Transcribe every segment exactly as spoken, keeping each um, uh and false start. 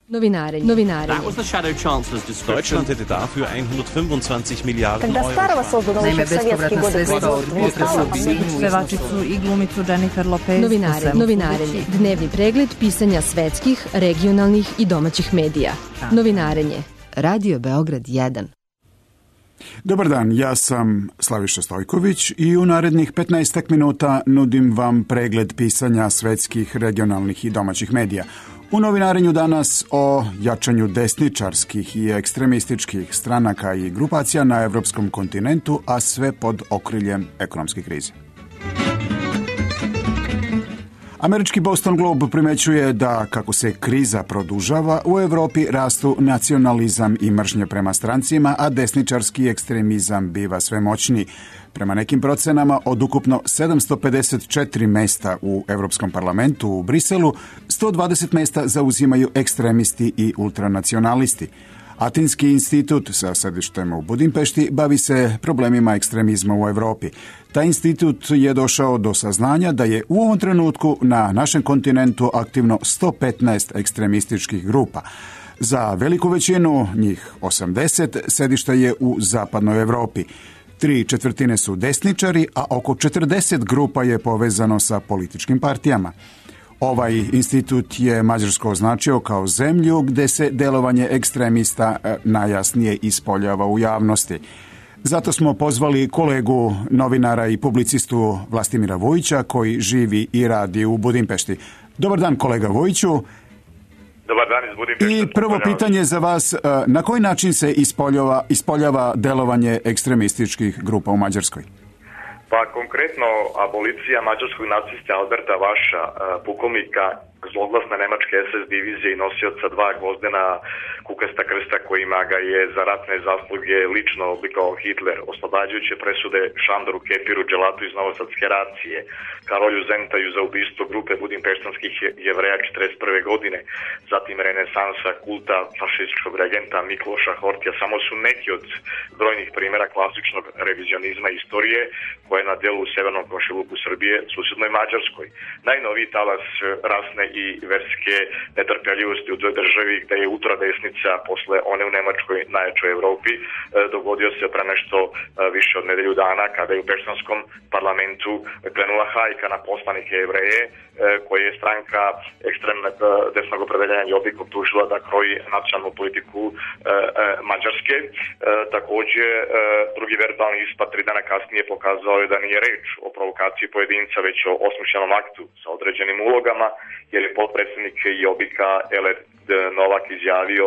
Novinarenje. Novinarenje. That was the Shadow Chancellor's description. Deutschland hätte dafür hundertfünfundzwanzig Miliarden Когда Euro. starova sozdana Naime, više sovjetski bespovratna sredstva od pevačicu i glumicu Jennifer Lopez. Novinarenje. Novinarenje. Dnevni pregled pisanja svetskih, regionalnih i domaćih medija. Novinarenje. Radio Beograd jedan. Dobar dan, ja sam Slaviša Stojković i u narednih petnaestak minuta nudim vam pregled pisanja svetskih, regionalnih i domaćih medija. U novinarenju danas o jačanju desničarskih i ekstremističkih stranaka i grupacija na evropskom kontinentu, a sve pod okriljem ekonomske krize. Američki Boston Globe primećuje da, kako se kriza produžava, u Evropi rastu nacionalizam i mržnje prema strancima, a desničarski ekstremizam biva sve moćniji. Prema nekim procenama, od ukupno sedamsto pedeset četiri mesta u Evropskom parlamentu u Briselu, sto dvadeset mesta zauzimaju ekstremisti i ultranacionalisti. Atinski institut sa sedištem u Budimpešti bavi se problemima ekstremizma u Evropi. Taj institut je došao do saznanja da je u ovom trenutku na našem kontinentu aktivno sto petnaest ekstremističkih grupa. Za veliku većinu, njih osamdeset, sedišta je u zapadnoj Evropi. Tri četvrtine su desničari, a oko četrdeset grupa je povezano sa političkim partijama. Ovaj institut je Mađarsku označio kao zemlju gde se delovanje ekstremista najjasnije ispoljava u javnosti. Zato smo pozvali kolegu, novinara i publicistu Vlastimira Vujića, koji živi i radi u Budimpešti. Dobar dan, kolega Vujiću. Dobar dan iz Budimpešte. I prvo pitanje za vas, na koji način se ispoljava, ispoljava delovanje ekstremističkih grupa u Mađarskoj? Pa konkretno abolicija mađarskog nacista Alberta Vaša, pukovnika zloglasne nemačke es es divizije i nosioca dva gvozdena kukasta krsta kojima ga je za ratne zasluge lično oblikovao Hitler, oslobađajuće presude Šandoru Kepiru, dželatu iz Novosadske racije, Karolju Zentaju za ubistvo grupe budimpeštanskih Jevreja četrdeset prve godine, zatim renesansa kulta fašističkog regenta Mikloša Hortija, samo su neki od brojnih primjera klasičnog revizionizma istorije koje je na delu u severnom komšiluku Srbije, susjednoj Mađarskoj. Najnoviji talas rasne i verske netrpeljivosti u toj državi gde je ultradesnica posle one u Nemačkoj najjačoj Evropi dogodio se pre nešto više od nedelju dana kada je u peštanskom parlamentu krenula hajka na poslanike Jevreje koje je stranka ekstremnog desnog opredeljenja Jobbik optužila da kroji nacionalnu politiku Mađarske. Takođe, drugi verbalni ispad tri dana kasnije pokazao je da nije reč o provokaciji pojedinca, već o osmišljenom aktu sa određenim ulogama, jer je potpredsjednik Jobbika Eled Novak izjavio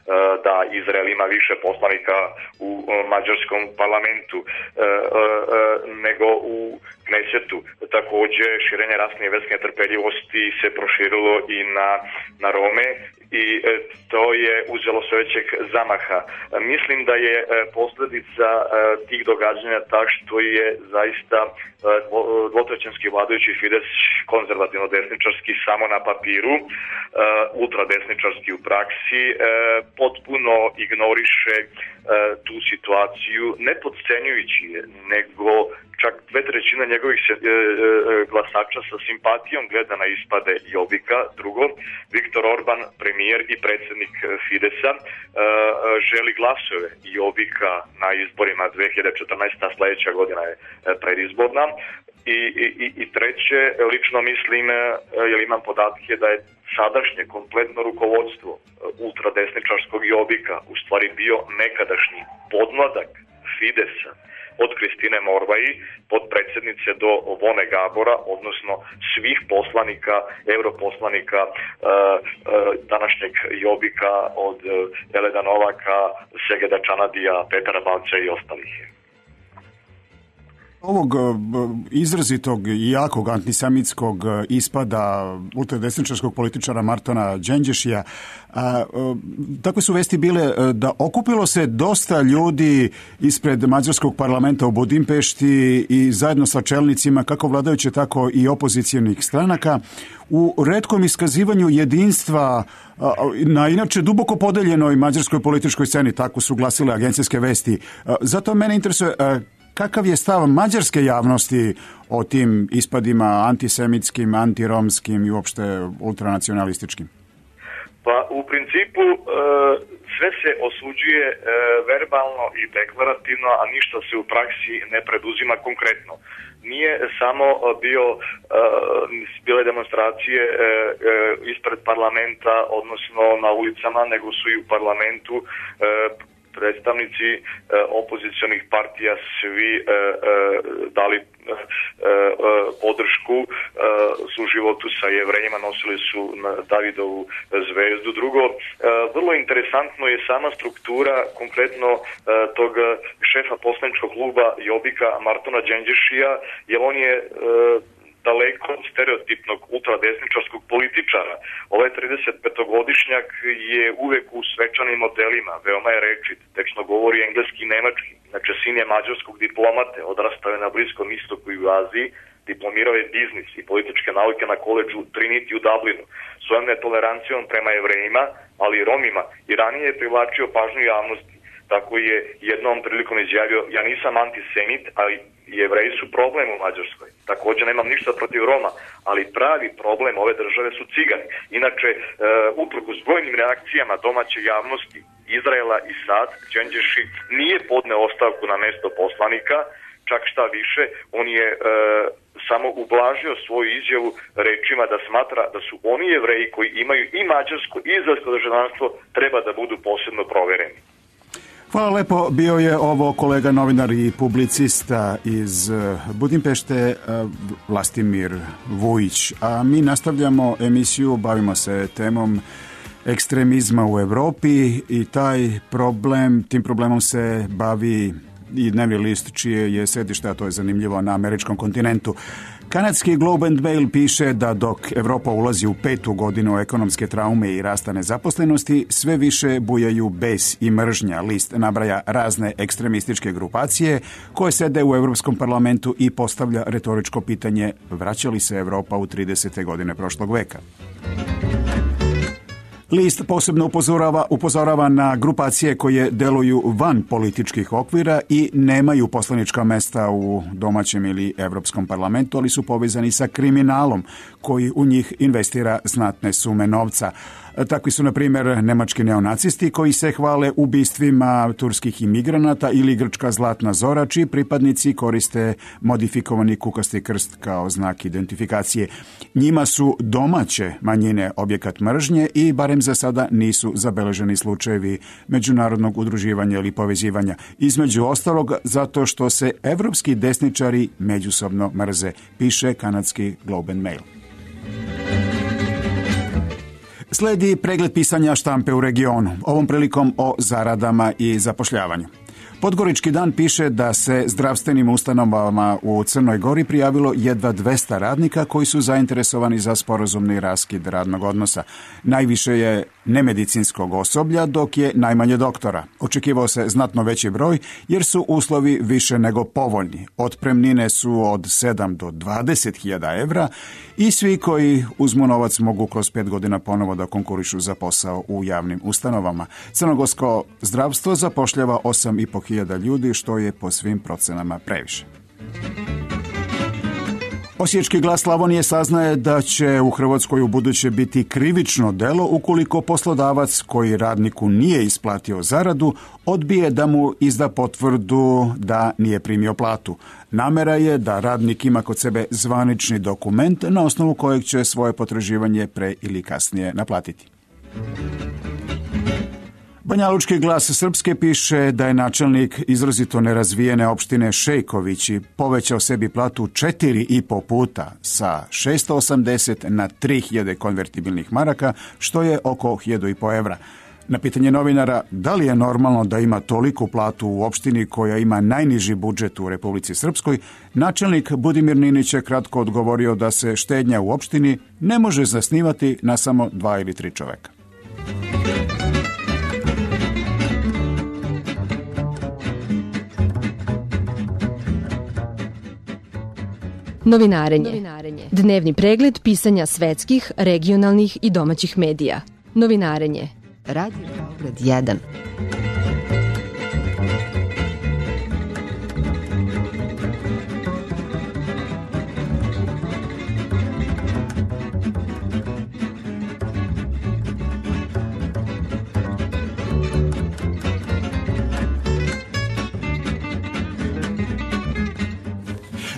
da Izrael ima više poslanika u mađarskom parlamentu nego u Knesetu. Takođe, širenje rasne i verske netrpeljivosti se proširilo i na, na Rome i to je uzelo sve većeg zamaha. Mislim da je posljedica tih događanja tak što je zaista dvotrećinski vladajući Fides konzervativno-desničarski samo na papiru, ultradesničarski u praksi, potpuno ignoriše tu situaciju, ne podcenjujući je, nego čak dve trećine njegovih glasača sa simpatijom gleda na ispade Jobbika. Drugo, Viktor Orban, premijer i predsjednik Fidesa, želi glasove Jobbika na izborima dve hiljade četrnaeste. Sljedeća godina je predizborna. I, i, i treće, lično mislim, jer imam podatke da je sadašnje kompletno rukovodstvo ultradesničarskog Jobbika u stvari bio nekadašnji podmladak Fidesa, od Kristine Morvaji, podpredsjednice do Vone Gabora, odnosno svih poslanika, europoslanika uh, uh, današnjeg Jobbika od uh, Eleda Novaka, Segeda Čanadija, Petara Balca i ostalih. Ovog izrazitog i jakog antisemitskog ispada ultradesničarskog političara Martona Đenđešija, a, takve su vesti bile da okupilo se dosta ljudi ispred mađarskog parlamenta u Budimpešti i zajedno sa čelnicima kako vladajuće tako i opozicijonih stranaka u retkom iskazivanju jedinstva na inače duboko podeljenoj mađarskoj političkoj sceni, tako su glasile agencijske vesti. Zato mene interesuje kakav je stav mađarske javnosti o tim ispadima antisemitskim, antiromskim i uopšte ultranacionalističkim? Pa u principu e, sve se osuđuje e, verbalno i deklarativno, a ništa se u praksi ne preduzima konkretno. Nije samo bio, e, bile demonstracije e, e, ispred parlamenta, odnosno na ulicama, nego su i u parlamentu e, predstavnici e, opozicionih partija svi e, e, dali e, e, podršku e, suživotu sa Jevrejima, nosili su na Davidovu zvezdu. Drugo, e, vrlo interesantno je sama struktura konkretno e, tog šefa poslaničkog kluba Jobika Martona Đenđešija, jer on je e, daleko od stereotipnog ultradesničarskog političara. Ovaj tridesetpetogodišnjak je uvek u svečanim modelima, veoma je rečit, tečno govori engleski i nemački. Znači, sin je mađarskog diplomate, odrastao je na Bliskom istoku i u Aziji, diplomirao je biznis i političke nauke na koledžu Trinity u Dublinu. Svojom netolerancijom prema Jevrejima, ali i Romima, i ranije je privlačio pažnju javnosti. Tako je jednom prilikom izjavio, ja nisam antisemit, ali Jevreji su problem u Mađarskoj. Također nemam ništa protiv Roma, ali pravi problem ove države su Cigani. Inače, e, uprkos brojnim reakcijama domaće javnosti Izraela i sad, Đenđeši nije podneo ostavku na mesto poslanika, čak šta više, on je e, samo ublažio svoju izjavu rečima da smatra da su oni Jevreji koji imaju i mađarsko i izraelsko državljanstvo treba da budu posebno provereni. Hvala lepo. Bio je ovo kolega novinar i publicista iz Budimpešte, Vlastimir Vujić. A mi nastavljamo emisiju, bavimo se temom ekstremizma u Europi i taj problem, tim problemom se bavi i dnevni list čije je sedište, a to je zanimljivo, na američkom kontinentu. Kanadski Globe and Mail piše da dok Evropa ulazi u petu godinu ekonomske traume i rasta nezaposlenosti, sve više bujaju bes i mržnja. List nabraja razne ekstremističke grupacije koje sede u Evropskom parlamentu i postavlja retoričko pitanje: vraća li se Evropa u tridesete godine prošlog veka? List posebno upozorava, upozorava na grupacije koje deluju van političkih okvira i nemaju poslanička mesta u domaćem ili Evropskom parlamentu, ali su povezani sa kriminalom koji u njih investira znatne sume novca. Takvi su, na primjer, nemački neonacisti koji se hvale ubistvima turskih imigranata ili grčka Zlatna Zora, čiji pripadnici koriste modifikovani kukasti krst kao znak identifikacije. Njima su domaće manjine objekat mržnje i barem za sada nisu zabeleženi slučajevi međunarodnog udruživanja ili povezivanja. Između ostalog, zato što se evropski desničari međusobno mrze, piše kanadski Globe and Mail. Sledi pregled pisanja štampe u regionu, ovom prilikom o zaradama i zapošljavanju. Podgorički dan piše da se zdravstvenim ustanovama u Crnoj Gori prijavilo jedva dvesta radnika koji su zainteresovani za sporazumni raskid radnog odnosa. Najviše je nemedicinskog osoblja, dok je najmanje doktora. Očekivao se znatno veći broj jer su uslovi više nego povoljni. Otpremnine su od sedam do dvadeset hiljada evra i svi koji uzmu novac mogu kroz pet godina ponovo da konkurišu za posao u javnim ustanovama. Crnogorsko zdravstvo zapošljava osam i po hiljada ljudi, što je po svim procenama previše. Osječki glas Slavonije saznaje da će u Hrvatskoj u buduće biti krivično delo ukoliko poslodavac koji radniku nije isplatio zaradu odbije da mu izda potvrdu da nije primio platu. Namera je da radnik ima kod sebe zvanični dokument na osnovu kojeg će svoje potraživanje pre ili kasnije naplatiti. Banjalučki glas Srpske piše da je načelnik izrazito nerazvijene opštine Šejkovići povećao sebi platu četiri i po puta sa šesto osamdeset na tri hiljade konvertibilnih maraka, što je oko hiljadu i po evra. Na pitanje novinara da li je normalno da ima toliku platu u opštini koja ima najniži budžet u Republici Srpskoj, načelnik Budimir Ninić je kratko odgovorio da se štednja u opštini ne može zasnivati na samo dva ili tri čoveka. Novinarenje. Novinarenje. Dnevni pregled pisanja svetskih, regionalnih i domaćih medija. Novinarenje. Radio Beograd jedan.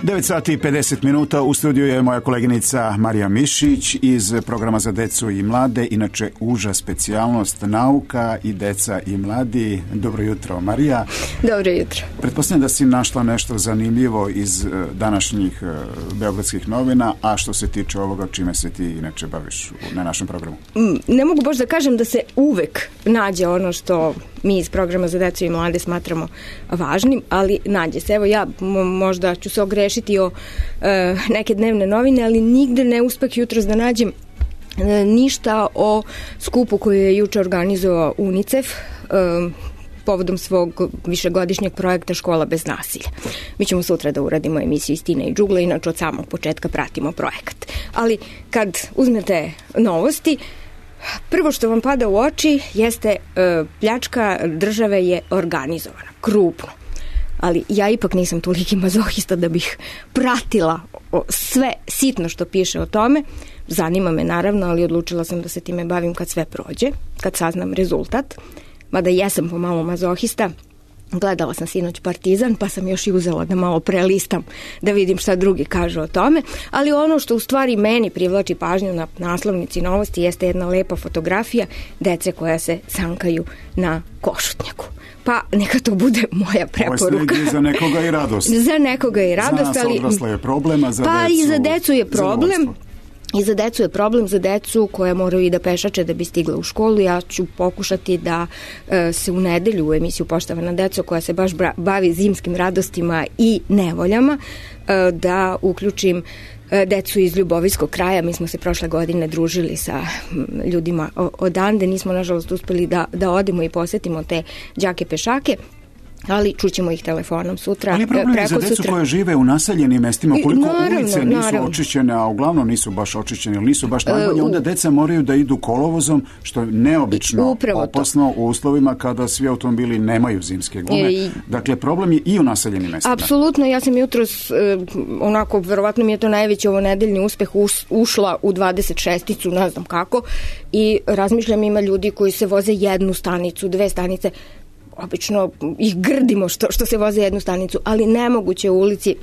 devet sati i pedeset minuta, u studiju je moja koleginica Marija Mišić iz programa za decu i mlade, inače uža specijalnost nauka i deca i mladi. Dobro jutro, Marija. Dobro jutro. Pretpostavljam da si našla nešto zanimljivo iz današnjih beogradskih novina, a što se tiče ovoga čime se ti inače baviš na našem programu. Ne mogu baš da kažem da se uvek nađe ono što mi iz programa za decu i mlade smatramo važnim, ali nađe se. Evo ja možda ću se ogrešiti o e, neke dnevne novine, ali nigde ne uspeh jutros da nađem e, ništa o skupu koji je juče organizovao UNICEF e, povodom svog višegodišnjeg projekta Škola bez nasilja. Mi ćemo sutra da uradimo emisiju Istina i džugla, inače od samog početka pratimo projekat. Ali kad uzmete novosti, prvo što vam pada u oči jeste e, pljačka države je organizovana, krupno. Ali ja ipak nisam toliki mazohista da bih pratila sve sitno što piše o tome. Zanima me naravno, ali odlučila sam da se time bavim kad sve prođe, kad saznam rezultat. Mada jesam pomalo mazohista. Gledala sam sinoć Partizan, pa sam još i uzela da malo prelistam, da vidim šta drugi kažu o tome. Ali ono što u stvari meni privlači pažnju na naslovnici novosti jeste jedna lepa fotografija dece koja se sankaju na Košutnjaku. Pa neka to bude moja preporuka. Ovo je za nekoga i radost. Za nekoga i radost. Za nas odrasla je problem, a za pa decu... i za decu je problem. I za decu je problem, za decu koje moraju i da pešače da bi stigle u školu. Ja ću pokušati da e, se u nedelju u emisiju Poštovana deco, koja se baš bavi zimskim radostima i nevoljama, e, da uključim e, decu iz Ljubovijskog kraja. Mi smo se prošle godine družili sa m, ljudima odande. Nismo, nažalost, uspeli da, da odemo i posetimo te đake pešake, ali čućemo ih telefonom sutra. Ali problem je za decu sutra. Koje žive u naseljenim mestima, koliko naravno, ulice nisu naravno. očišćene, a uglavnom nisu baš očišćene, ili nisu baš najbolje, uh, onda deca moraju da idu kolovozom, što je neobično opasno to. U uslovima kada svi automobili nemaju zimske gume. I, dakle, problem je i u naseljenim mestima. Apsolutno, ja sam jutros, uh, onako, verovatno mi je to najveći ovo nedeljni uspeh, us, ušla u dvadeset šesticu, ne znam kako, i razmišljam, ima ljudi koji se voze jednu stanicu, dve stanice. Obično ih grdimo što, što se voze jednu stanicu, ali nemoguće u ulici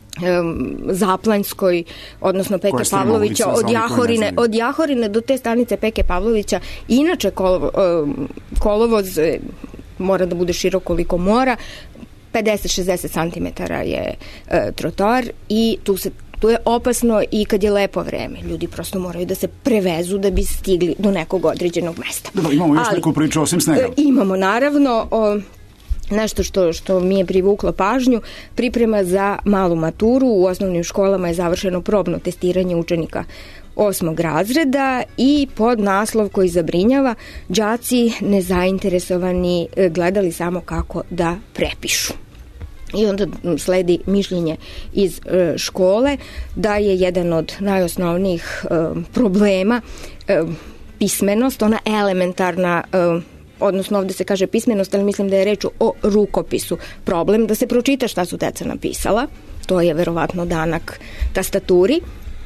um, Zaplanjskoj, odnosno Peke Pavlovića, od Jahorine, od Jahorine do te stanice Peke Pavlovića. Inače kolovo, um, kolovoz mora da bude širok koliko mora, pedeset do šezdeset santimetara je uh, trotoar i tu se Tu je opasno i kad je lepo vreme. Ljudi prosto moraju da se prevezu da bi stigli do nekog određenog mesta. Dobro, imamo još neku priču osim snega. Imamo, naravno, o, nešto što, što mi je privuklo pažnju. Priprema za malu maturu. U osnovnim školama je završeno probno testiranje učenika osmog razreda i pod naslov koji zabrinjava, đaci nezainteresovani gledali samo kako da prepišu. I onda sledi mišljenje iz e, škole da je jedan od najosnovnijih e, problema e, pismenost, ona elementarna, e, odnosno ovde se kaže pismenost, ali mislim da je reč o rukopisu. Problem da se pročita šta su deca napisala, to je verovatno danak tastaturi,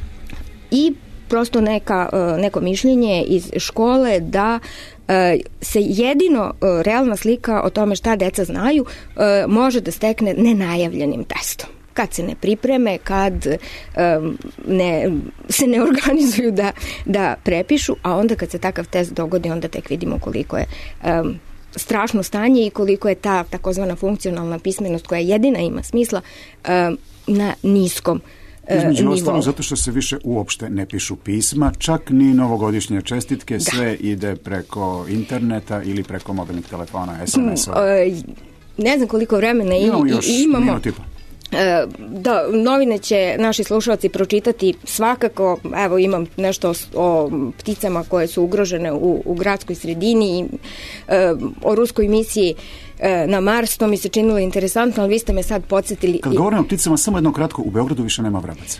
i prosto neka, neko mišljenje iz škole da se jedino realna slika o tome šta deca znaju može da stekne nenajavljenim testom. Kad se ne pripreme, kad um, ne, se ne organizuju da, da prepišu, a onda kad se takav test dogodi, onda tek vidimo koliko je um, strašno stanje i koliko je ta takozvana funkcionalna pismenost, koja jedina ima smisla, um, na niskom Između ostalo zato što se više uopšte ne pišu pisma, čak ni novogodišnje čestitke, da. Sve ide preko interneta ili preko mobilnih telefona, es em es-ova. Ne znam koliko vremena i, imamo još i imamo. Minuti pa. Da, novine će naši slušalci pročitati svakako. Evo, imam nešto o pticama koje su ugrožene u, u gradskoj sredini i o ruskoj misiji na Mars. To mi se činilo interesantno, ali vi ste me sad podsjetili. Kad govorim o pticama, samo jedno kratko, u Beogradu više nema vrabaca.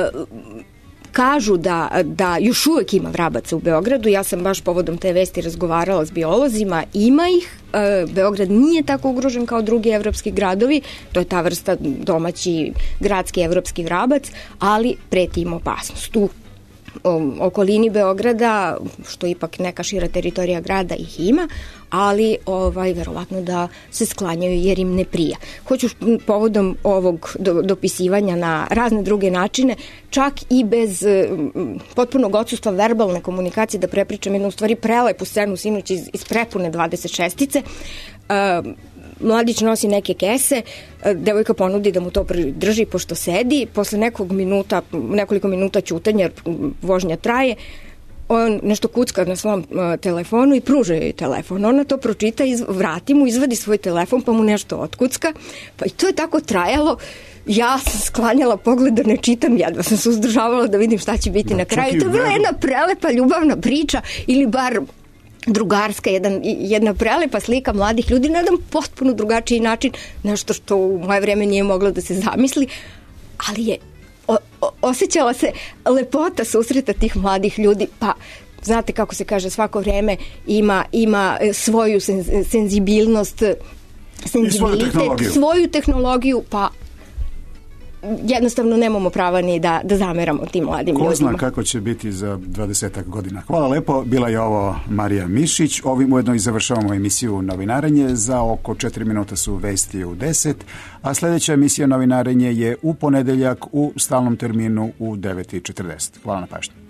Kažu da, da još uvek ima vrabaca u Beogradu. Ja sam baš povodom te vesti razgovarala s biolozima. Ima ih. E, Beograd nije tako ugrožen kao drugi evropski gradovi. To je ta vrsta domaći gradski evropski vrabac, ali preti im opasnost. Tu okolini Beograda, što ipak neka šira teritorija grada ih ima, ali ovaj, verovatno da se sklanjaju jer im ne prija. Hoću povodom ovog do, dopisivanja na razne druge načine, čak i bez m, potpunog odsustva verbalne komunikacije, da prepričam jednu u stvari prelepu scenu sinoć iz, iz prepune dvadeset šestice. Uh, Mladić nosi neke kese, devojka ponudi da mu to drži pošto sedi, posle nekog minuta, nekoliko minuta ćutanja, jer vožnja traje, on nešto kucka na svom uh, telefonu i pruža joj telefon. Ona to pročita, iz, vrati mu, izvadi svoj telefon, pa mu nešto otkucka. Pa i to je tako trajalo. Ja sam sklanjala pogled da ne čitam, jedva sam se uzdržavala da vidim šta će biti da, na kraju. To je bila jedna prelepa ljubavna priča, ili bar drugarska, jedan, jedna prelepa slika mladih ljudi na jedan potpuno drugačiji način, nešto što u moje vreme nije moglo da se zamisli, ali je o, o, osjećala se lepota susreta tih mladih ljudi, pa znate kako se kaže, svako vreme ima, ima svoju sen, senzibilnost, senzibilitet, svoju, svoju tehnologiju, pa jednostavno nemamo prava ni da, da zameramo tim mladim Ko ljudima. Ko zna kako će biti za dvadesetak godina. Hvala lepo, bila je ovo Marija Mišić. Ovim ujedno i završavamo emisiju Novinarenje. Za oko četiri minuta su vesti u deset, a sljedeća emisija Novinarenje je u ponedeljak u stalnom terminu u devet i četrdeset. Hvala na pažnju.